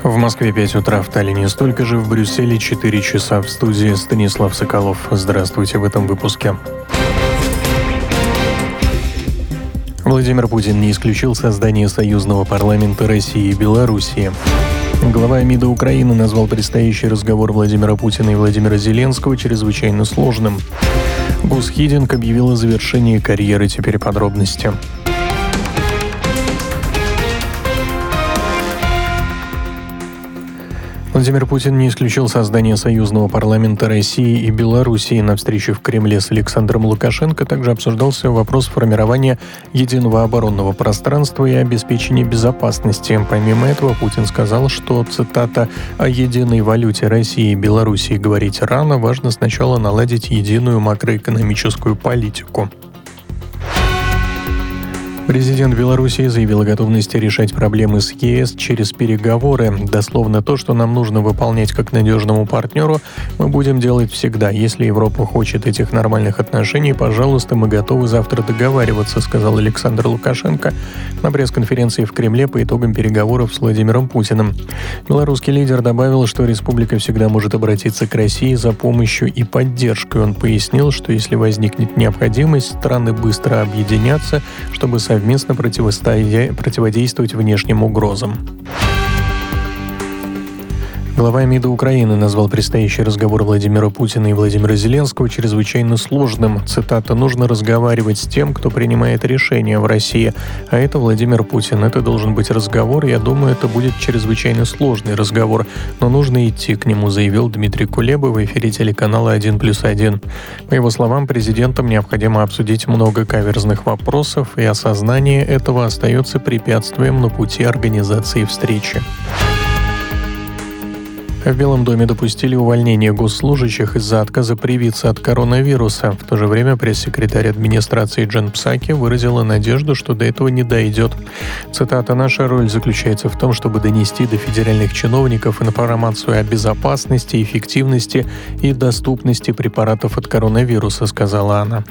В Москве 5 утра, в Таллине столько же, в Брюсселе 4 часа. В студии Станислав Соколов. Здравствуйте в этом выпуске. Владимир Путин не исключил создание союзного парламента России и Белоруссии. Глава МИДа Украины назвал предстоящий разговор Владимира Путина и Владимира Зеленского чрезвычайно сложным. Гусхидинг объявил о завершении карьеры. Теперь подробности. Владимир Путин не исключил создание союзного парламента России и Белоруссии. На встрече в Кремле с Александром Лукашенко также обсуждался вопрос формирования единого оборонного пространства и обеспечения безопасности. Помимо этого, Путин сказал, что, цитата, «о единой валюте России и Белоруссии говорить рано, важно сначала наладить единую макроэкономическую политику». Президент Белоруссии заявил о готовности решать проблемы с ЕС через переговоры. Дословно то, что нам нужно выполнять как надежному партнеру, мы будем делать всегда. Если Европа хочет этих нормальных отношений, пожалуйста, мы готовы завтра договариваться, сказал Александр Лукашенко на пресс-конференции в Кремле по итогам переговоров с Владимиром Путиным. Белорусский лидер добавил, что республика всегда может обратиться к России за помощью и поддержкой. Он пояснил, что если возникнет необходимость, страны быстро объединятся, чтобы совместно противодействовать внешним угрозам. Глава МИДа Украины назвал предстоящий разговор Владимира Путина и Владимира Зеленского чрезвычайно сложным. Цитата, «нужно разговаривать с тем, кто принимает решения в России, а это Владимир Путин. Это должен быть разговор, я думаю, это будет чрезвычайно сложный разговор, но нужно идти к нему», заявил Дмитрий Кулеба в эфире телеканала «1+1». По его словам, президентам необходимо обсудить много каверзных вопросов, и осознание этого остается препятствием на пути организации встречи. В Белом доме допустили увольнение госслужащих из-за отказа привиться от коронавируса. В то же время пресс-секретарь администрации Джен Псаки выразила надежду, что до этого не дойдет. Цитата, «наша роль заключается в том, чтобы донести до федеральных чиновников информацию о безопасности, эффективности и доступности препаратов от коронавируса», сказала она.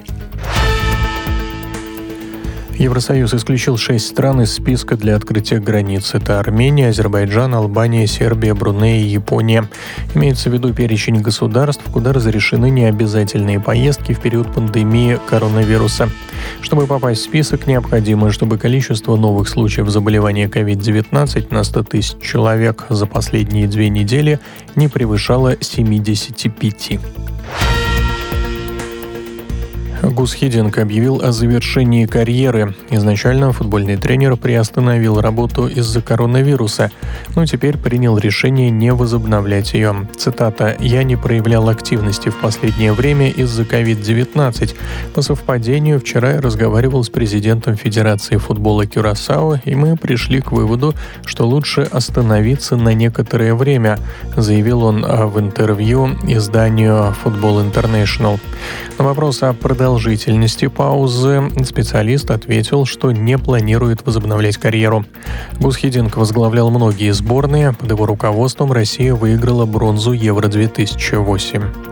Евросоюз исключил 6 стран из списка для открытия границ. Это Армения, Азербайджан, Албания, Сербия, Бруней и Япония. Имеется в виду перечень государств, куда разрешены необязательные поездки в период пандемии коронавируса. Чтобы попасть в список, необходимо, чтобы количество новых случаев заболевания COVID-19 на 100 тысяч человек за последние 2 недели не превышало 75. Гусхидинг объявил о завершении карьеры. Изначально футбольный тренер приостановил работу из-за коронавируса, но теперь принял решение не возобновлять ее. Цитата, «я не проявлял активности в последнее время из-за COVID-19. По совпадению, вчера я разговаривал с президентом Федерации футбола Кюрасао, и мы пришли к выводу, что лучше остановиться на некоторое время», заявил он в интервью изданию Football International. На вопрос о продолжительности паузы специалист ответил, что не планирует возобновлять карьеру. Гусхидинг возглавлял многие сборные. Под его руководством Россия выиграла бронзу Евро-2008.